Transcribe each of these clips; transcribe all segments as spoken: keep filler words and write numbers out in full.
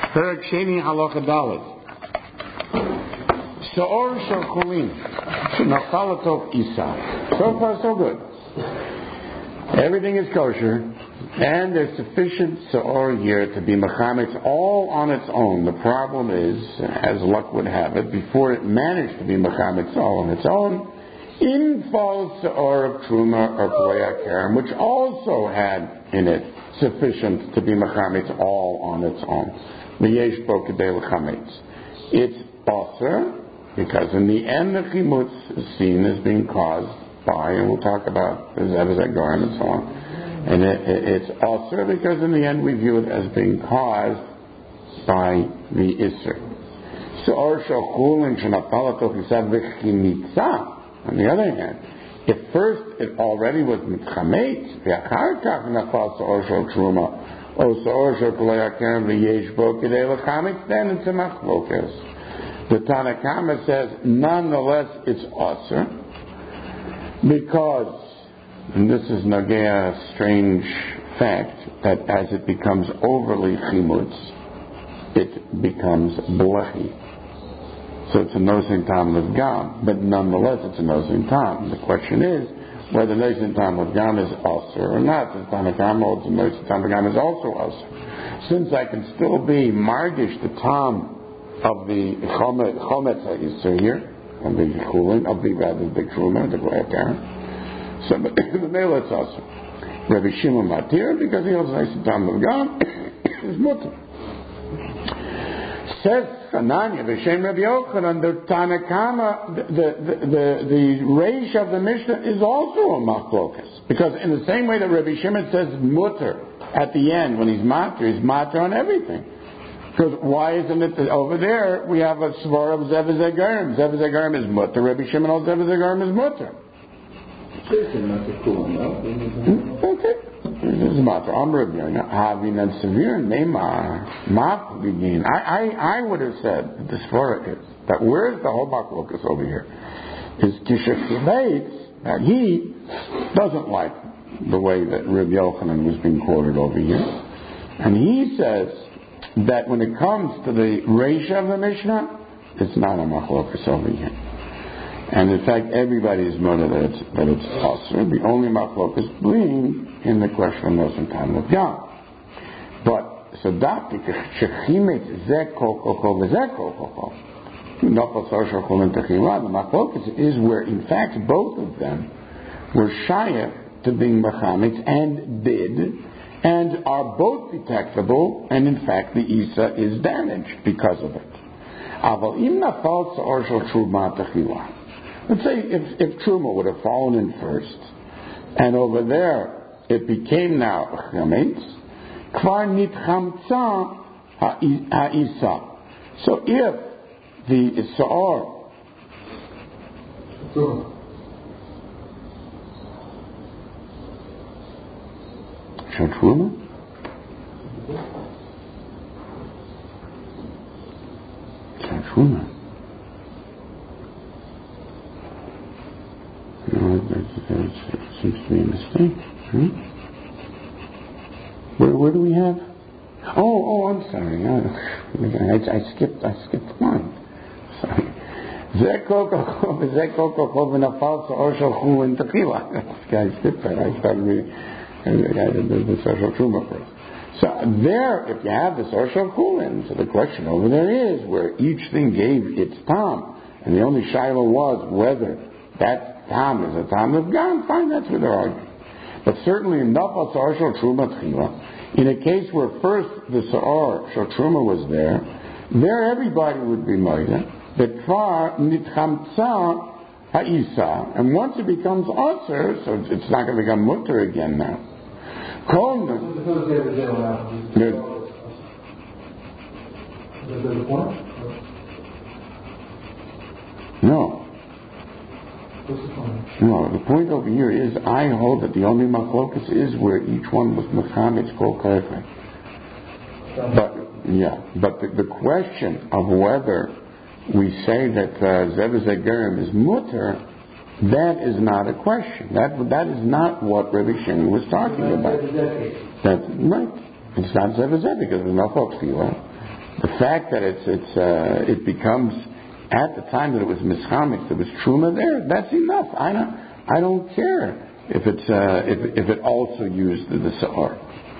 Perek Sheni Halacha Dalet. Se'or shel chulin shenafal atov isa. So far, so good. Everything is kosher, and there's sufficient se'or here to be mechametz all on its own. The problem is, as luck would have it, before it managed to be mechametz all on its own, in falls se'or of truma or polei kerem, which also had in it sufficient to be mechametz all on its own. V'yesh bo kedei l'chametz. It's aser, because in the end the chimutz is seen as being caused by, and we'll talk about the zevazek garim and so on. And it, it, it's aser because in the end we view it as being caused by the iser. Se'or shel chulin shenafal atov isa v'chimitza. On the other hand, if first it already was mitchametz, v'achar kach nafal se'or shel truma, or se'or shel polei kerem v'yesh bo kedei l'chametz, then it's a machlokas. The Tanakama says, nonetheless, it's aser, because, and this is nagea, a strange fact, that as it becomes overly chimutz, it becomes blechi. So it's a nosin tam of gam, but nonetheless, it's a nosin tam. The question is whether nosin tam of gam is aser or not. The Tanakama holds the nosin tam of gam is also aser. Since I can still be margish the tam of the chometz ha'isur here, of the chulin, of the rather the truma, the goyakar. So the male it's also Rabbi Shimon Matir, because he holds nice tam of gam is mutter. Says Hananya v'shem Rabbi Yochanan, the Tanakama, the the the, the reish of the Mishnah is also a machlokas, because in the same way that Rabbi Shimon says mutter at the end when he's matir, he's matir on everything. Because why isn't it that over there we have a svar of zevazek garim? Zevazek garim is mutter. Rabbi Shimon al zevazek garim is mutter. Okay, this is mutter. I'm Rabbi Yonah. Havin and severe neymar mat begin. I I I would have said that the svar is that where's the whole machlokas over here? Is kishachilates that he doesn't like the way that Rabbi Yochanan was being quoted over here, and he says that when it comes to the reish of the Mishnah, it's not a machlokas over here. And in fact, everybody is noted that it's, that it's aser. The only machlokas being in the question of nosin tam of gam. But, so that, shechimet zeh kol kol kol v'zeh kol kol kol. Nafal sar shal chulin techila. The machlokas is where, in fact, both of them were shayach to being mechametz and did, and are both detectable, and in fact the Isa is damaged because of it. Let's say if, if Truma would have fallen in first, and over there it became now chametz, kvar nitchamtza ha'isa. So if the Sa'or Truma? Truma. No, that, that seems to be a mistake. Hmm? Where, where do we have? Oh, oh, I'm sorry. I, I, I skipped. I skipped one. Sorry. I skipped that. I started reading. And the guy did the social truma first. So there, if you have the social chulin, so the question over there is where each thing gave its tam, and the only shiloh was whether that tam is a tam of gam. Fine, that's where they're arguing. But certainly in nafal social truma tchila, in a case where first the sa'or shal truma was there, there everybody would be moida. But far nitchamtza ha'isa, and once it becomes aser, so it's not going to become mutter again now. Kol Good. No. No, the point over here is I hold that the only machlokas is where each one was mechametz kol kofar. But yeah, but the, the question of whether we say that zevazek garim is mutter, that is not a question. That that is not what Rabbi Shimon was talking about. That's right. It's not zevazek because there's no tefillah. the fact that it's it's uh, it becomes at the time that it was mischametz, there was truma there. That's enough. I don't I don't care if it's uh, if if it also used the, the seor.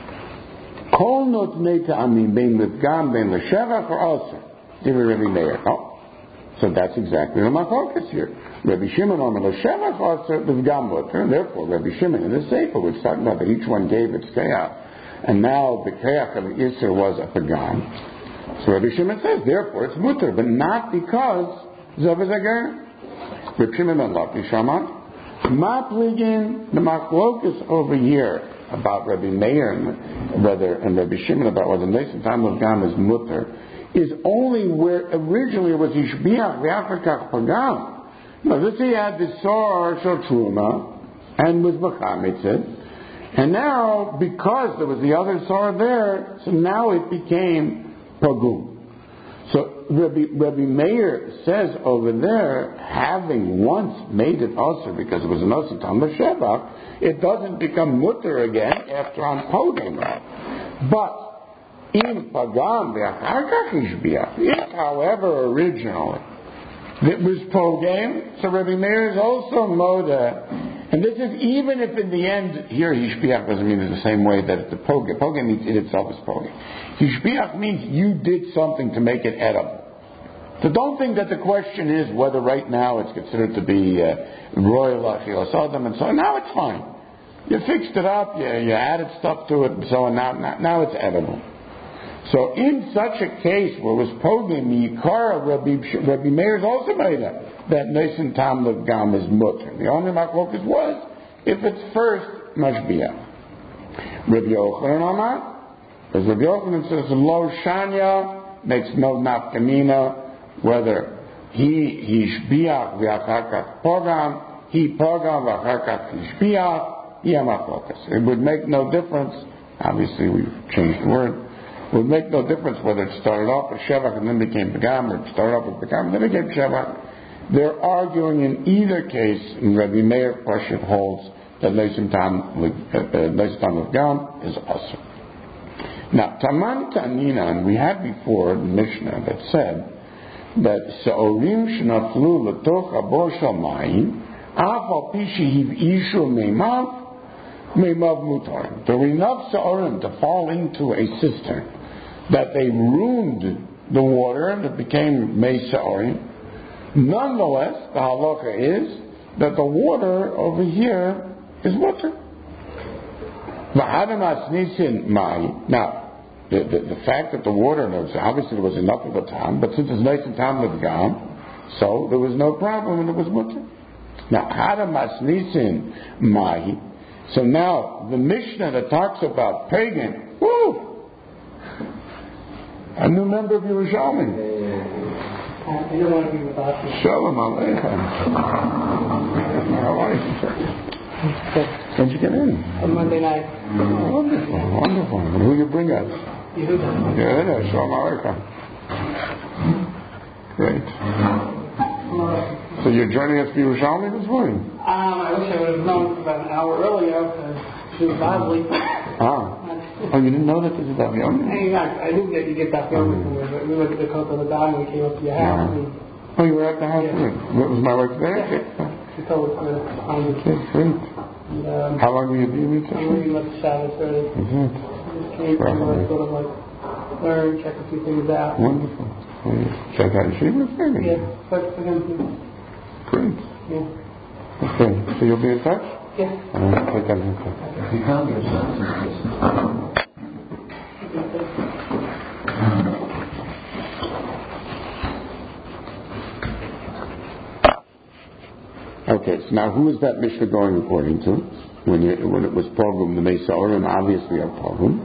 Kol notnei ta'amim bein l'pgam bein l'shevach or also. Rabbi Meir. Oh, so that's exactly the machlokas here. Rabbi Shimon omer l'shevach also l'pgam mutter. Therefore, Rabbi Shimon in the Sefer was talking about that each one gave its kayach, and now the kayach of the Isser was a pagam. So Rabbi Shimon says, therefore it's mutter, but not because Zavazagar. Rabbi Shimon and Laki Shaman. Ma pligin, the machlokas over here about Rabbi Meir and whether and Rabbi Shimon about whether Nesim Tam of Gam is mutter is only where originally it was Ishbiach v'Afrikach Pagam. Now this he had the Sor Shel Truma and was Mechametzet, and now because there was the other Sor there, so now it became Pagum. So Rabbi, Rabbi Meir says over there, having once made it also because it was an Osi Tam Shevach, it doesn't become mutter again after on Pogim. But in Pagam ve'achar ishbiach, if however originally it was Pogim, so Rabbi Meir is also Moda. And this is even if in the end, here Hishbiach doesn't mean in the same way that the Pogim. Pogim means it itself is Pogim. Hishbiach means you did something to make it edible. So don't think that the question is whether right now it's considered to be uh, royal achilas adam and so on. Now it's fine. You fixed it up, you, you added stuff to it and so on. Now, now, now it's edible. So in such a case where it was Pogim, Yikara, Rabbi, Rabbi Meir is also made up that Nesim Tam of Gam is mutter. The only machlokas was if it's first mashbiach. Rabbi Yochanan Amar, as Rabbi Yochanan says, Lo Shanya makes no nafkamina whether he hishbiach v'achakach pogam, he pogam v'achakach hishbiach, he machlokas. It would make no difference. Obviously, we've changed the word. It would make no difference whether it started off with shevach and then became pagam, or it started off with pagam and then became shevach. They're arguing in either case, and Rabbi Meir Pashut holds that Nesim Tam of Gam is also. Now, Taman Tanina, and we had before the Mishnah that said that Se'orim Shnaflu L'toch Abor Shamayim Af Al Pi Shehiv Ishu Meimav Meimav Mutar. There were enough Se'orim to fall into a cistern that they ruined the water and it became Mei Se'orim. Nonetheless, the halacha is that the water over here is water. Now, the, the, the fact that the water, obviously there was enough of a time, but since it's nice and time with gam, so there was no problem and it was water. Now, hadamas nisin mai. So now the Mishnah that talks about pagan, woo, a new member of Yerushalmi. I don't want to be without you. Shalom Aleichem. How are you? When'd you get in? On Monday night. Oh, wonderful, wonderful. And who you bring us? Yehuda. Yeah, Shalom Aleichem. Great. So you're joining us for Yerushalmi this morning? Um, I wish I would have known about an hour earlier because she was lively. Ah. Oh, you didn't know that this is Daf Yomi? I, I knew that you get Daf Yomi from there, but we went to the Kota Ladam and we came up to your house. Yeah. And oh, you were at the house? Yeah. Yeah. Was my wife there? Yeah. She told us to find you. Okay, great. And, um, how long will you be with us? I'm leaving at the Shabbos already. Is it? Just came to like, sort of like learn, check a few things out. Wonderful. Well, you check out Yeshiva? Yeah, but for him too. Great. Yeah. Okay, so you'll be in touch? Yeah. Uh, take that in touch. You can't get a chance. Okay, so now who is that Mishnah going according to? When, you, when it was Pogum, the Mesa Orim, obviously a Pogum.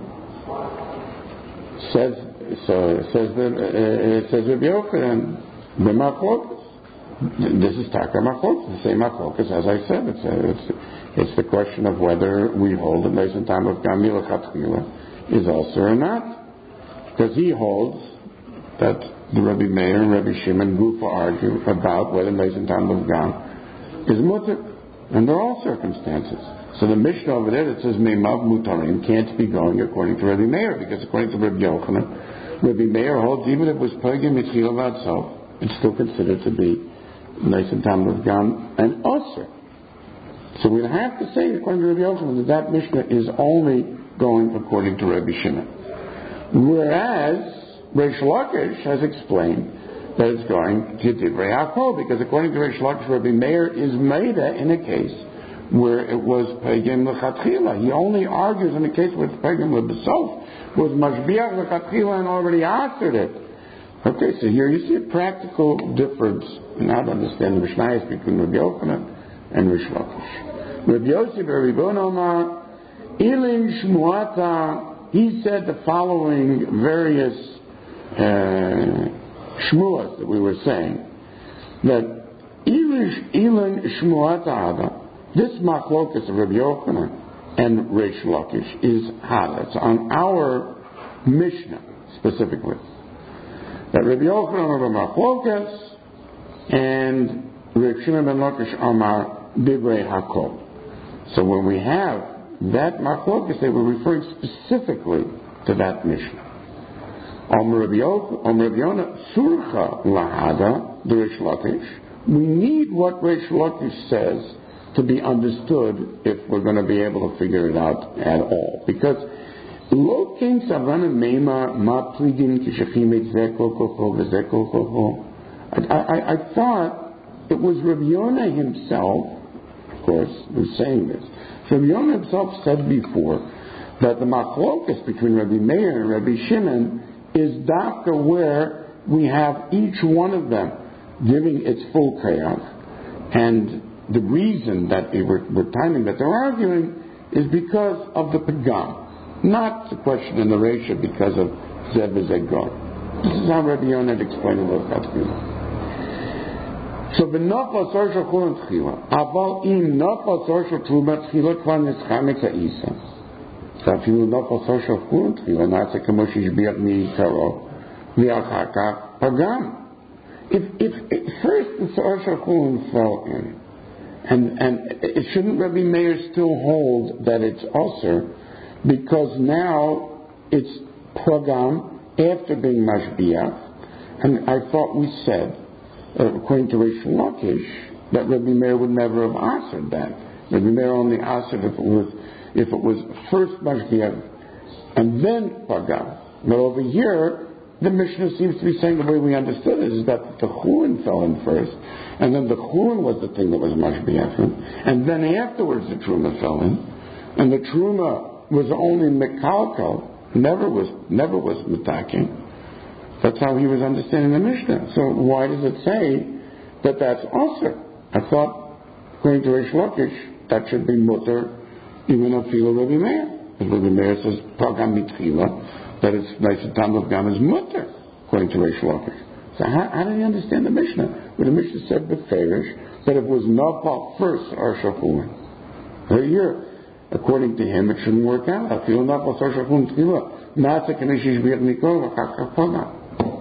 Says, so it says that, uh, it says Rabbi Yochanan, B'machlokas. This is Taka Machlokas, the same Machlokas, as I said. It's, a, it's, it's the question of whether we hold that Mesa Tam of Gamil Chatchila is also or not. Because he holds that the Rabbi Meir and Rabbi Shimon Gufa argue about whether Mesa Tam of Gam is mutter, under all circumstances. So the Mishnah over there that says Meimav Mutarim can't be going according to Rabbi Meir, because according to Rabbi Yochanan, Rabbi Meir holds even if it was pagim mitchila itself, it's still considered to be nice and tam of gam and osir. So we'd have to say, according to Rabbi Yochanan, that that Mishnah is only going according to Rabbi Shimon. Whereas Reish Lakish has explained that it's going to Divrei Hakol, because according to Reish Lakish, Rabbi Meir is Meida in a case where it was Pagim L'Chatchila. He only argues in a case where it's Pagim L'Besof, was Mashbiach L'Chatchila and already answered it. Okay, so here you see a practical difference in how to understand the Mishnayos between Rabbi Yochanan and Reish Lakish. Rabbi Yosef Rabbi Omar, Ilin Shmuata, he said the following various uh, Shmuas that we were saying, that Ilin Shmuata Hada, this machlokas of Rabbi Yochanan and Reish Lakish is Hada. It's on our Mishnah specifically. That Rabbi Yochanan of machlokas and Rabbi Shimon ben Lakish Amar Divrei Hakol. So when we have that machlokas, they were referring specifically to that Mishnah. Om Rabbi Yonah Surcha Lahada the Reish Lakish. We need what Reish Lakish says to be understood if we're going to be able to figure it out at all. Because Lo Ken Savana Meima Ma Plidin Kishachim Zeko Koko V'Zeko Koko. I thought it was Rabbi Yonah himself, of course, who's saying this. So Rabbi Yonah himself said before that the machlokas between Rabbi Meir and Rabbi Shimon is dafka where we have each one of them giving its full kayach, and the reason that they were, were timing that they're arguing is because of the pagam, not the question in the ratio because of zev v'zegor. This is how Rabbi Yonah explained it with that. So the nafal sorsha chulun tchila, aval im nafal sorsha truma tchila kvan nischametz ha'isa. So if you nafal sorsha chulun tchila, not a kamosh yishbiach mi karo, v'achakach pagam. If if if first the sorsha chulun fell in, and and it shouldn't Rabbi Meir still hold that it's also because now it's pagam after being mashbiach, and I thought we said. Uh, according to Reish Lakish, that Rabbi Meir would never have answered that. Rabbi Meir only answered if it was if it was first mashgiach and then pagam. But over here, the Mishnah seems to be saying the way we understood it is that the chulin fell in first, and then the chulin was the thing that was mashgiach, and then afterwards the truma fell in, and the truma was only mekalkal, never was never was mitakin. That's how he was understanding the Mishnah. So why does it say that that's also? I thought, according to Reish Lakish, that should be mutter, even if Filo Rabbi Meir. Because Rabbi Meir says, Pagam mitchila, that it's nice and tam of gam is mutter, according to Reish Lakish. So how, how did he understand the Mishnah? Well, the Mishnah said beferish that it was nafal first or shachulin. Right here, according to him, it shouldn't work out. I feel nafal first shachulin tchila. Nasa kamishish bi'at mikol v'chakach pagam.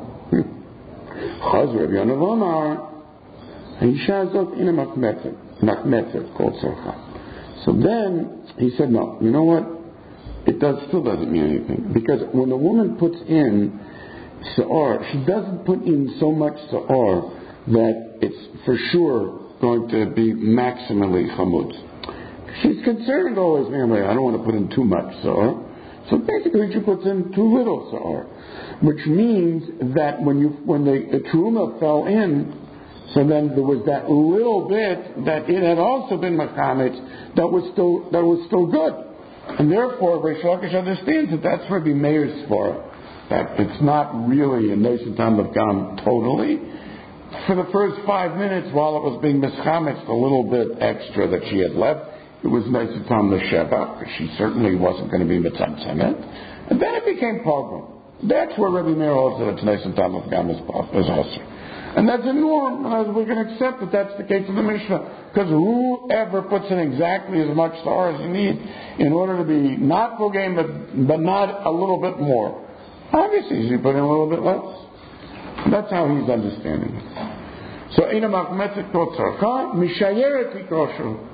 Chaz Rabbi Yonah Omar, Haisha Zot in a machmetzet called Sorcha. So then he said, no, you know what? It does still doesn't mean anything, because when a woman puts in seor, she doesn't put in so much seor that it's for sure going to be maximally chamutz. She's concerned always, man, I don't want to put in too much seor. So basically, she puts in too little seor, which means that when you when the, the truma fell in, so then there was that little bit that it had also been makamitz that was still that was still good, and therefore Reish Lakish understands that that's Rabbi Meir's svara, that it's not really a nation time of gam totally. For the first five minutes, while it was being mischametz, a little bit extra that she had left. It was nice to Tom the Sheva, because she certainly wasn't going to be mitzamtzemet. And then it became pogrom. That's where Rabbi Meir holds that it's nice to Tom of Gam is also. And that's a norm, and we can accept that that's the case of the Mishnah. Because whoever puts in exactly as much star as you need in order to be not pogrom, but, but not a little bit more, obviously you put in a little bit less. That's how he's understanding it. So, Ina Machmetzet Kotzarcha, Mishayeret Likoshu.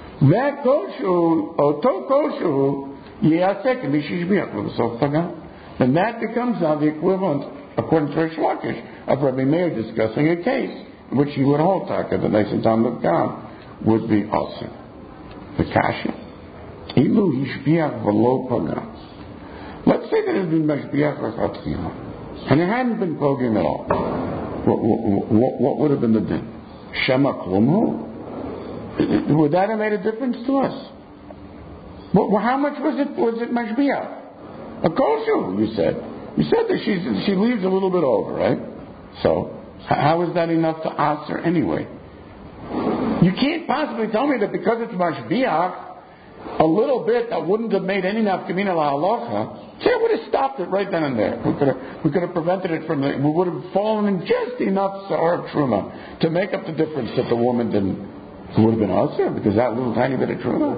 That kosher, oto kosher, yasek b'shishbiach l'b'sof pagam. then that becomes now the equivalent, according to Reish Lakish, of Rabbi Meir discussing a case in which he would hold Taka, the Neis Tam of God, would be also. The Kasha. Ilu Hishbiach V'lo Pagam. Let's say that it had been Mashbiach L'Chatchila, and it hadn't been Pogim at all. What, what, what would have been the din? Shema Klumhu? Would that have made a difference to us? Well, how much was it? Was it Mashbiach? A kosher, you said. You said that she she leaves a little bit over, right? So how is that enough to ask her anyway? You can't possibly tell me that because it's Mashbiach, a little bit that wouldn't have made any nafkamina la'alocha. See, I would have stopped it right then and there. We could have, we could have prevented it from the, we would have fallen in just enough sa'ar truma to make up the difference that the woman didn't. It would have been usher because that little tiny bit of truma.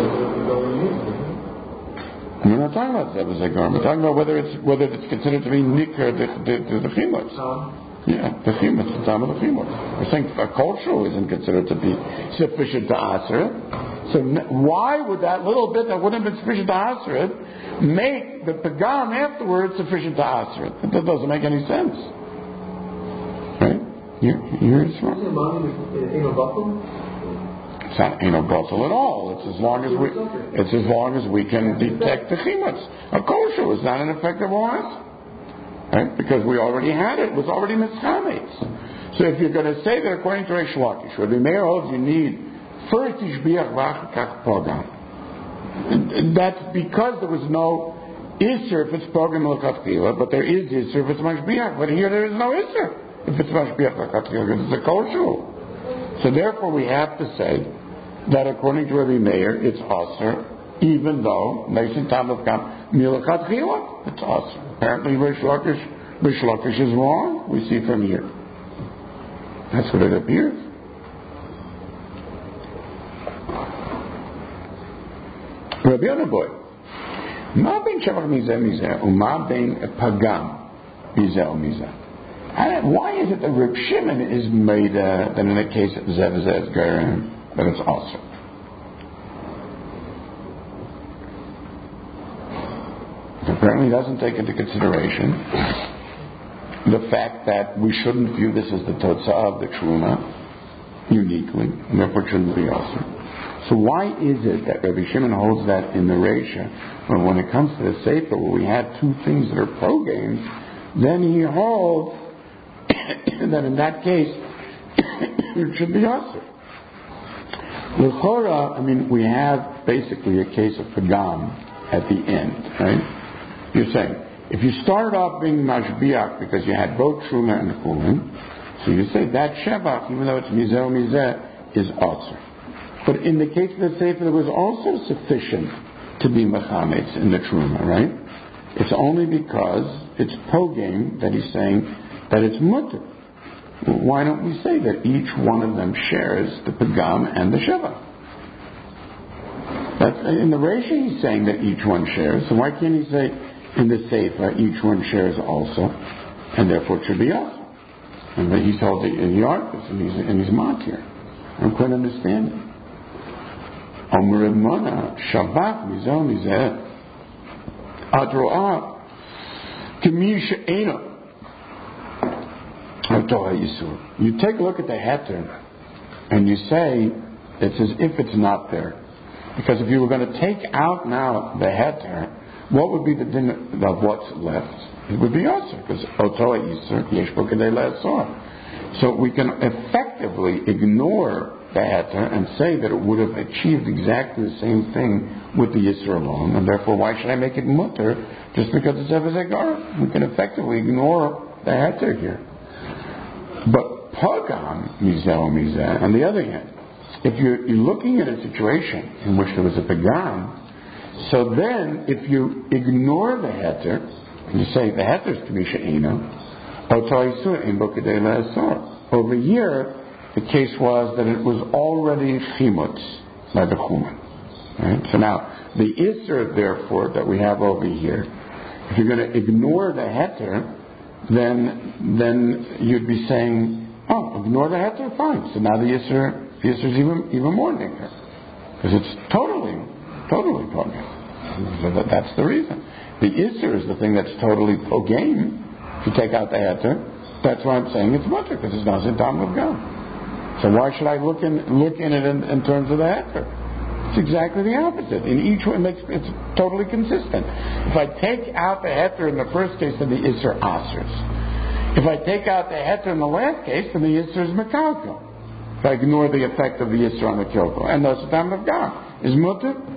We're not talking about zevazegor. We're talking about whether it's whether it's considered to be nikr the the, the chimutz. Yeah, the chimutz, the time of the chimutz. We're saying a cultural isn't considered to be sufficient to answer. So why would that little bit that wouldn't have been sufficient to answer it make the pagam afterwards sufficient to answer it? That doesn't make any sense, right? You hear it from? It's not ain't no batal at all. It's as long as we it's as long as we can detect the chimutz. A kosher is not an effective one. Right? Because we already had it. It was already mischametz. So if you're going to say that according to Reish Lakish, Rabbi Meir holds you need first Yishbiach V'achakach Pogam. That's because there was no Isser if it's Pogam L'Chatchila, but there is Isser if it's Mashbiach. But here there is no Isser if it's Mashbiach L'Chatchila, because it's a kosher. So therefore we have to say that according to Rabbi Meir, it's Aser, even though Nation Tam of Kam Milachatchila, it's Aser. Apparently Reish Lakish, Reish Lakish is wrong, we see from here. That's what it appears. Rabbi Yonaboy, Ma ben Shavach Mizeh Mizeh, Uma ben Pagam Mizeh Mizeh. Why is it that Reb Shimon is made uh, that in the case of Zev Zev Gerim, that it's also? Apparently doesn't take into consideration the fact that we shouldn't view this as the Totzah of the Truma uniquely, and therefore it shouldn't be also. So why is it that Rabbi Shimon holds that in the Reisha, when when it comes to the Sefer, where we had two things that are pro-games, then he holds that in that case it should be also. L'chora, I mean, we have basically a case of Pagam at the end, right? You're saying, if you started off being Mashbiach because you had both Truma and Chulin, so you say that Shevach, even though it's Mizeh Mizeh, is Aser. But in the case of the Sefer, there was also sufficient to be Mechametz in the Truma, right? It's only because it's Pogam that he's saying that it's Mutter. Why don't we say that each one of them shares the Pagam and the Shevach? That's, in the Reisha he's saying that each one shares, so why can't he say in the Sefer each one shares also, and therefore it should be us? And then he's told in the Arkus, and he's, and he's mocked here. I don't quite understand it. Omer Mona, Shabbat, Mizah, Mizah, Adro'ah, K'mi she'ena, Torah Yisur. You take a look at the heter, and you say it's as if it's not there. Because if you were going to take out now the heter, what would be the din of what's left? It would be Yisur, because Torah Yisur, Yesh Bo Kedei La'asor. So we can effectively ignore the heter and say that it would have achieved exactly the same thing with the Yisur alone, and therefore why should I make it mutter just because it's Evazegara? We can effectively ignore the heter here. But Pagam, Mizeh Mizeh, on the other hand, if you're, you're looking at a situation in which there was a Pagam, so then if you ignore the heter, and you say the heter is K'misha Eno, over here, the case was that it was already chimutz by the chuman. Right? So now, the isser, therefore, that we have over here, if you're going to ignore the heter, then then you'd be saying, oh, ignore the heter, fine. So now the isser, the isser is even even more nigger, because it's totally, totally pogam. So that, that's the reason. The Isser is the thing that's totally pogame. If you take out the heter, that's why I'm saying it's mutter, because it's not a dam of God. So why should I look in look in it in, in terms of the heter? It's exactly the opposite. In each one, it makes, it's totally consistent. If I take out the heter in the first case, then the Isser asers. If I take out the heter in the last case, then the Isser is mekalko. If I ignore the effect of the Isser on the kyoko, and thus the dam of God is mutter.